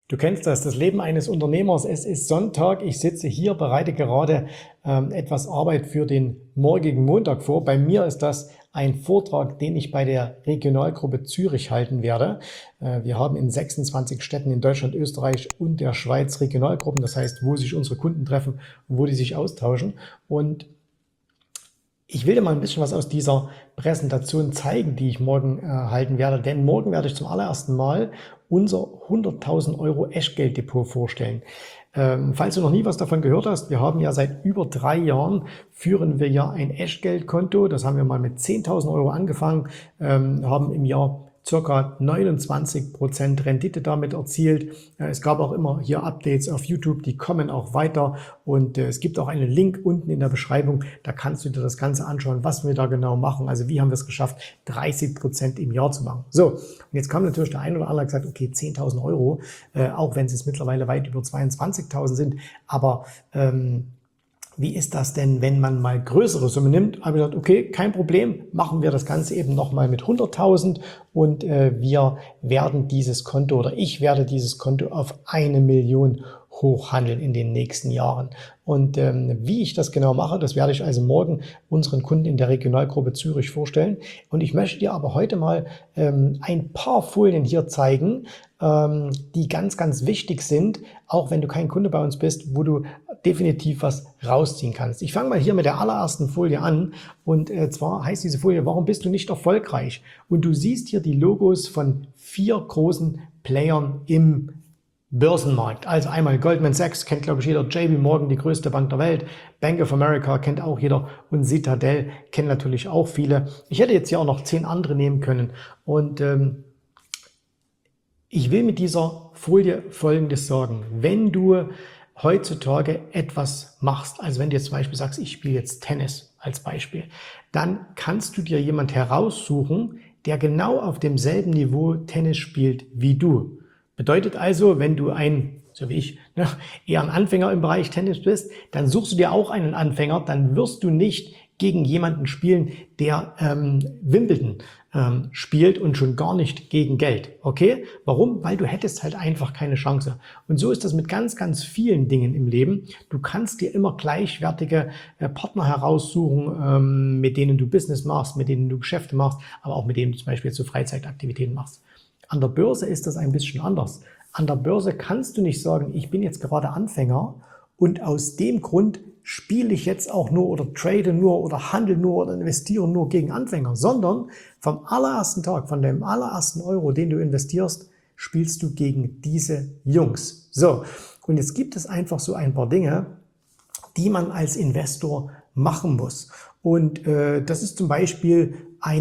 Du kennst das Leben eines Unternehmers. Es ist Sonntag, ich sitze hier, bereite gerade etwas Arbeit für den morgigen Montag vor. Bei mir ist das ein Vortrag, den ich bei der Regionalgruppe Zürich halten werde. Wir haben in 26 Städten in Deutschland, Österreich und der Schweiz Regionalgruppen, das heißt, wo sich unsere Kunden treffen, wo die sich austauschen. Und ich will dir mal ein bisschen was aus dieser Präsentation zeigen, die ich morgen halten werde, denn morgen werde ich zum allerersten Mal unser 100.000 Euro Echtgelddepot vorstellen. Falls du noch nie was davon gehört hast, wir haben ja seit über 3 Jahren, führen wir ja ein Echtgeldkonto. Das haben wir mal mit 10.000 Euro angefangen, haben im Jahr circa 29% Rendite damit erzielt. Es gab auch immer hier Updates auf YouTube, die kommen auch weiter und es gibt auch einen Link unten in der Beschreibung, da kannst du dir das Ganze anschauen, was wir da genau machen. Also wie haben wir es geschafft, 30% im Jahr zu machen. So, und jetzt kam natürlich der ein oder andere und gesagt, okay, 10.000 Euro, auch wenn es jetzt mittlerweile weit über 22.000 sind, aber wie ist das denn, wenn man mal größere Summen nimmt? Habe ich gesagt, okay, kein Problem, machen wir das Ganze eben nochmal mit 100.000 und wir werden dieses Konto oder ich werde dieses Konto auf 1 Million hochhandeln in den nächsten Jahren. Und wie ich das genau mache, das werde ich also morgen unseren Kunden in der Regionalgruppe Zürich vorstellen. Und ich möchte dir aber heute mal ein paar Folien hier zeigen, die ganz, ganz wichtig sind, auch wenn du kein Kunde bei uns bist, wo du definitiv was rausziehen kannst. Ich fange mal hier mit der allerersten Folie an und zwar heißt diese Folie, warum bist du nicht erfolgreich? Und du siehst hier die Logos von 4 großen Playern im Börsenmarkt. Also einmal Goldman Sachs, kennt glaube ich jeder, JP Morgan, die größte Bank der Welt, Bank of America kennt auch jeder und Citadel kennen natürlich auch viele. Ich hätte jetzt hier auch noch 10 andere nehmen können und ich will mit dieser Folie Folgendes sagen. Wenn du heutzutage etwas machst, also wenn du jetzt zum Beispiel sagst, ich spiele jetzt Tennis als Beispiel, dann kannst du dir jemand heraussuchen, der genau auf demselben Niveau Tennis spielt wie du. Bedeutet also, wenn du so wie ich, eher ein Anfänger im Bereich Tennis bist, dann suchst du dir auch einen Anfänger, dann wirst du nicht gegen jemanden spielen, der Wimbledon spielt und schon gar nicht gegen Geld. Okay? Warum? Weil du hättest halt einfach keine Chance. Und so ist das mit ganz, ganz vielen Dingen im Leben. Du kannst dir immer gleichwertige Partner heraussuchen, mit denen du Business machst, mit denen du Geschäfte machst, aber auch mit denen du zum Beispiel so Freizeitaktivitäten machst. An der Börse ist das ein bisschen anders. An der Börse kannst du nicht sagen, ich bin jetzt gerade Anfänger und aus dem Grund spiele ich jetzt auch nur oder trade nur oder handle nur oder investiere nur gegen Anfänger, sondern vom allerersten Tag, von dem allerersten Euro, den du investierst, spielst du gegen diese Jungs. So, und jetzt gibt es einfach so ein paar Dinge, die man als Investor machen muss. Und das ist zum Beispiel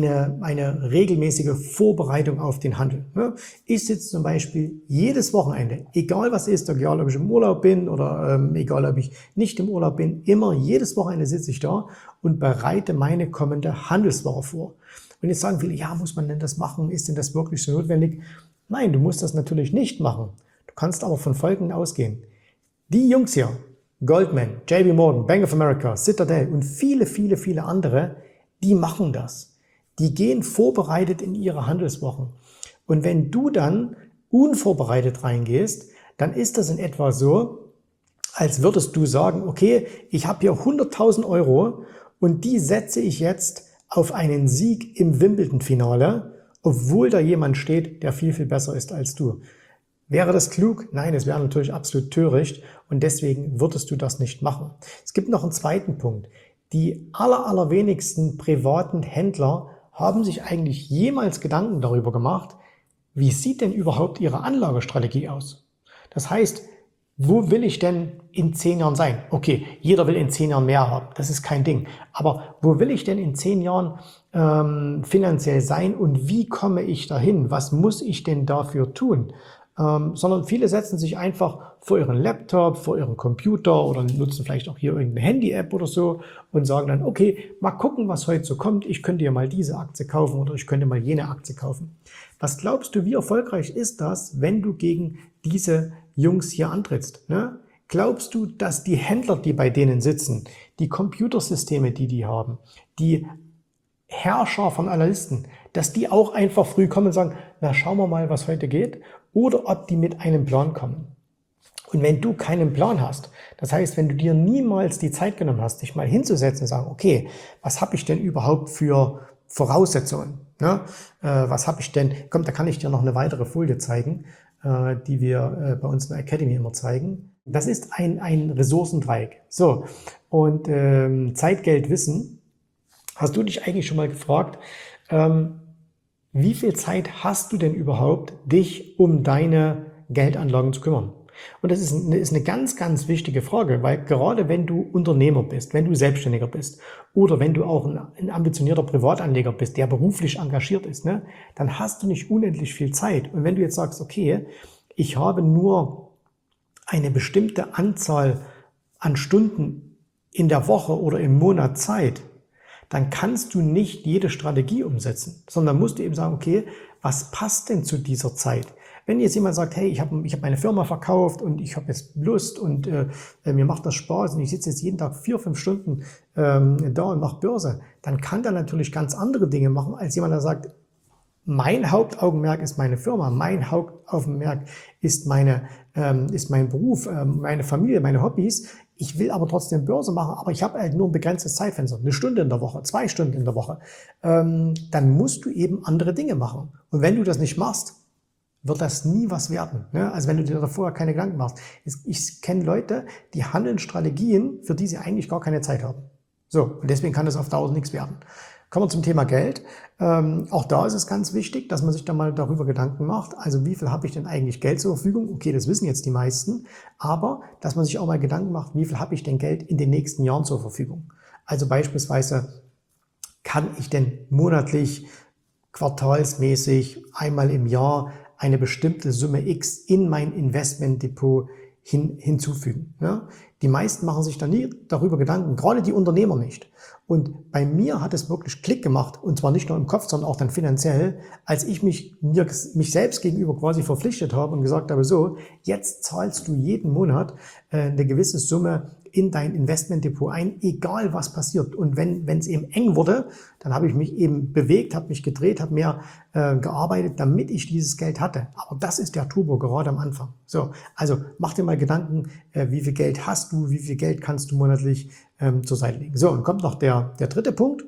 eine regelmäßige Vorbereitung auf den Handel. Ich sitze zum Beispiel jedes Wochenende, egal was ist, egal ob ich im Urlaub bin oder egal ob ich nicht im Urlaub bin, immer jedes Wochenende sitze ich da und bereite meine kommende Handelswoche vor. Und jetzt sagen viele, ja, muss man denn das machen? Ist denn das wirklich so notwendig? Nein, du musst das natürlich nicht machen. Du kannst aber von Folgendem ausgehen. Die Jungs hier, Goldman, JP Morgan, Bank of America, Citadel und viele, viele, viele andere, die machen das. Die gehen vorbereitet in ihre Handelswochen. Und wenn du dann unvorbereitet reingehst, dann ist das in etwa so, als würdest du sagen, okay, ich habe hier 100.000 Euro und die setze ich jetzt auf einen Sieg im Wimbledon-Finale, obwohl da jemand steht, der viel, viel besser ist als du. Wäre das klug? Nein, es wäre natürlich absolut töricht und deswegen würdest du das nicht machen. Es gibt noch einen zweiten Punkt. Die allerwenigsten privaten Händler haben sich eigentlich jemals Gedanken darüber gemacht, wie sieht denn überhaupt ihre Anlagestrategie aus? Das heißt, wo will ich denn in 10 Jahren sein? Okay, jeder will in 10 Jahren mehr haben, das ist kein Ding. Aber wo will ich denn in 10 Jahren finanziell sein und wie komme ich dahin? Was muss ich denn dafür tun? Sondern viele setzen sich einfach vor ihren Laptop, vor ihren Computer oder nutzen vielleicht auch hier irgendeine Handy-App oder so und sagen dann, okay, mal gucken, was heute so kommt. Ich könnte ja mal diese Aktie kaufen oder ich könnte mal jene Aktie kaufen. Was glaubst du, wie erfolgreich ist das, wenn du gegen diese Jungs hier antrittst? Ne? Glaubst du, dass die Händler, die bei denen sitzen, die Computersysteme, die haben, die Herrscher von Analysten, dass die auch einfach früh kommen und sagen, na schauen wir mal, was heute geht oder ob die mit einem Plan kommen. Und wenn du keinen Plan hast, das heißt, wenn du dir niemals die Zeit genommen hast, dich mal hinzusetzen und sagen, okay, was habe ich denn überhaupt für Voraussetzungen? Ne? Was habe ich denn? Komm, da kann ich dir noch eine weitere Folie zeigen, die wir bei uns in der Academy immer zeigen. Das ist ein Ressourcendreieck. So, und Zeit, Geld, Wissen. Hast du dich eigentlich schon mal gefragt, wie viel Zeit hast du denn überhaupt, dich um deine Geldanlagen zu kümmern? Und das ist eine ganz, ganz wichtige Frage, weil gerade wenn du Unternehmer bist, wenn du Selbstständiger bist oder wenn du auch ein ambitionierter Privatanleger bist, der beruflich engagiert ist, ne, dann hast du nicht unendlich viel Zeit. Und wenn du jetzt sagst, okay, ich habe nur eine bestimmte Anzahl an Stunden in der Woche oder im Monat Zeit, dann kannst du nicht jede Strategie umsetzen, sondern musst du eben sagen, okay, was passt denn zu dieser Zeit? Wenn jetzt jemand sagt, hey, ich hab meine Firma verkauft und ich habe jetzt Lust und mir macht das Spaß und ich sitze jetzt jeden Tag 4-5 Stunden da und mache Börse, dann kann der natürlich ganz andere Dinge machen, als jemand, der sagt, mein Hauptaugenmerk ist meine Firma, mein Hauptaugenmerk ist mein Beruf, meine Familie, meine Hobbys. Ich will aber trotzdem Börse machen, aber ich habe halt nur ein begrenztes Zeitfenster, 1 Stunde in der Woche, 2 Stunden in der Woche. Dann musst du eben andere Dinge machen. Und wenn du das nicht machst, wird das nie was werden. Ne? Also wenn du dir da vorher keine Gedanken machst. Ich kenne Leute, die handeln Strategien, für die sie eigentlich gar keine Zeit haben. So, und deswegen kann das auf Dauer nichts werden. Kommen wir zum Thema Geld. Auch da ist es ganz wichtig, dass man sich da mal darüber Gedanken macht. Also wie viel habe ich denn eigentlich Geld zur Verfügung? Okay, das wissen jetzt die meisten. Aber dass man sich auch mal Gedanken macht, wie viel habe ich denn Geld in den nächsten Jahren zur Verfügung? Also beispielsweise, kann ich denn monatlich, quartalsmäßig, einmal im Jahr eine bestimmte Summe X in mein Investmentdepot hinzufügen. Ja? Die meisten machen sich da nie darüber Gedanken, gerade die Unternehmer nicht. Und bei mir hat es wirklich Klick gemacht, und zwar nicht nur im Kopf, sondern auch dann finanziell, als ich mich selbst gegenüber quasi verpflichtet habe und gesagt habe, so, jetzt zahlst du jeden Monat eine gewisse Summe in dein Investmentdepot ein, egal was passiert. Und wenn es eben eng wurde, dann habe ich mich eben bewegt, habe mich gedreht, habe mehr gearbeitet, damit ich dieses Geld hatte. Aber das ist der Turbo gerade am Anfang. So, also mach dir mal Gedanken, wie viel Geld hast du, wie viel Geld kannst du monatlich zur Seite legen. So, und kommt noch der dritte Punkt,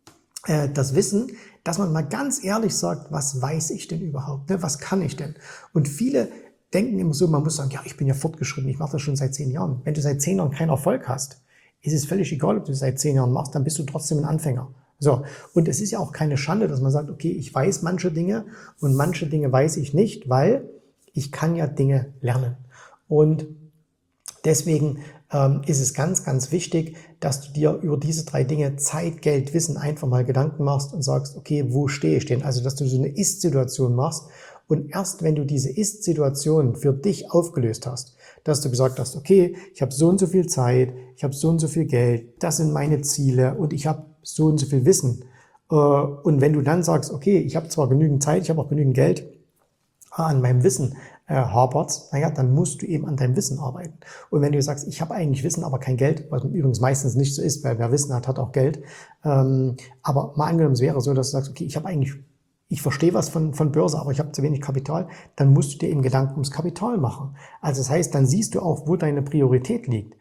das Wissen, dass man mal ganz ehrlich sagt, was weiß ich denn überhaupt, ne? Was kann ich denn? Und viele denken immer so, man muss sagen, ja, ich bin ja fortgeschritten, ich mache das schon seit 10 Jahren. Wenn du seit 10 Jahren keinen Erfolg hast, ist es völlig egal, ob du es seit 10 Jahren machst, dann bist du trotzdem ein Anfänger. So, und es ist ja auch keine Schande, dass man sagt, okay, ich weiß manche Dinge und manche Dinge weiß ich nicht, weil ich kann ja Dinge lernen. Und deswegen ist es ganz, ganz wichtig, dass du dir über diese 3 Dinge, Zeit, Geld, Wissen, einfach mal Gedanken machst und sagst, okay, wo stehe ich denn? Also, dass du so eine Ist-Situation machst. Und erst wenn du diese Ist-Situation für dich aufgelöst hast, dass du gesagt hast, okay, ich habe so und so viel Zeit, ich habe so und so viel Geld, das sind meine Ziele und ich habe so und so viel Wissen. Und wenn du dann sagst, okay, ich habe zwar genügend Zeit, ich habe auch genügend Geld, an meinem Wissen hapert's, naja, dann musst du eben an deinem Wissen arbeiten. Und wenn du sagst, ich habe eigentlich Wissen, aber kein Geld, was übrigens meistens nicht so ist, weil wer Wissen hat, hat auch Geld. Aber mal angenommen, es wäre so, dass du sagst, okay, ich verstehe was von Börse, aber ich habe zu wenig Kapital, dann musst du dir eben Gedanken ums Kapital machen. Also das heißt, dann siehst du auch, wo deine Priorität liegt.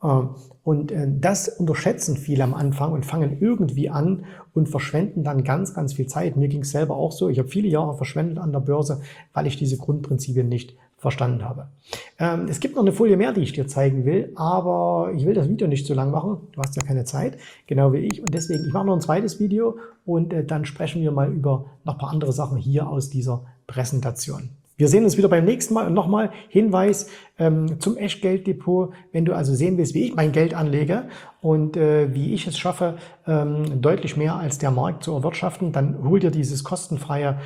Und das unterschätzen viele am Anfang und fangen irgendwie an und verschwenden dann ganz, ganz viel Zeit. Mir ging es selber auch so. Ich habe viele Jahre verschwendet an der Börse, weil ich diese Grundprinzipien nicht verstanden habe. Es gibt noch eine Folie mehr, die ich dir zeigen will, aber ich will das Video nicht zu lang machen. Du hast ja keine Zeit, genau wie ich. Und deswegen, ich mache noch ein zweites Video und dann sprechen wir mal über noch ein paar andere Sachen hier aus dieser Präsentation. Wir sehen uns wieder beim nächsten Mal und nochmal Hinweis zum Echtgelddepot. Wenn du also sehen willst, wie ich mein Geld anlege und wie ich es schaffe, deutlich mehr als der Markt zu erwirtschaften, dann hol dir dieses kostenfreie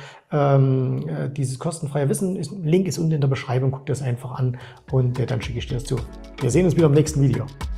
Wissen. Link ist unten in der Beschreibung, guck dir das einfach an und dann schicke ich dir das zu. Wir sehen uns wieder im nächsten Video.